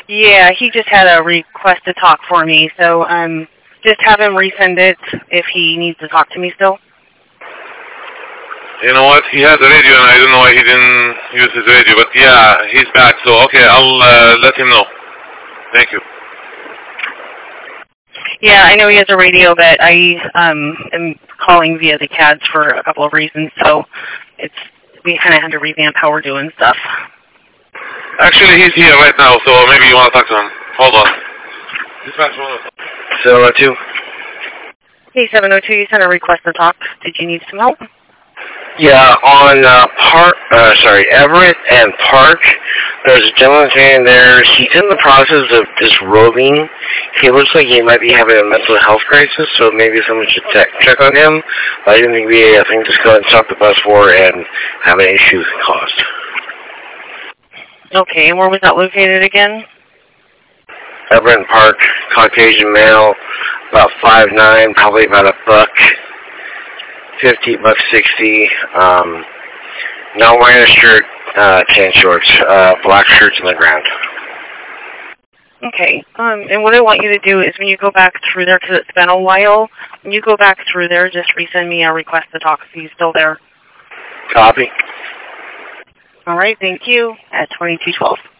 Yeah, he just had a request to talk for me, so just have him resend it if he needs to talk to me still. You know what? He has a radio, and I don't know why he didn't use his radio. But yeah, he's back. So okay, I'll let him know. Thank you. Yeah, I know he has a radio, but I am calling via the CADs for a couple of reasons, so we kind of had to revamp how we're doing stuff. Actually, he's here right now, so maybe you want to talk to him. Hold on. Dispatch 702. Hey, 702, you sent a request to talk. Did you need some help? Yeah, on Everett and Park, there's a gentleman standing there. He's in the process of disrobing. He looks like he might be having a mental health crisis, so maybe someone should check on him. But I didn't think I think just go ahead and stop the bus for and have an issue with the cost. Okay, and where was that located again? Everett and Park, Caucasian male, about 5'9", probably about $150, $160. Not wearing a shirt, tan shorts, black shirts on the ground. Okay, and what I want you to do is when you go back through there, because it's been a while, when you go back through there, just resend me a request to talk if he's still there. Copy. All right, thank you, at 2212.